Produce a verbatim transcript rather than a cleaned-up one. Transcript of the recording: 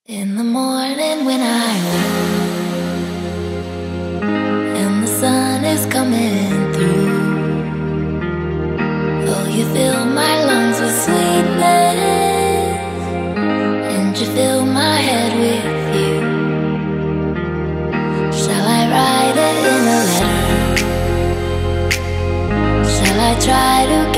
In the morning when I wake and the sun is coming through, oh, you fill my lungs with sweetness and you fill my head with you. Shall I write it in a letter? Shall I try to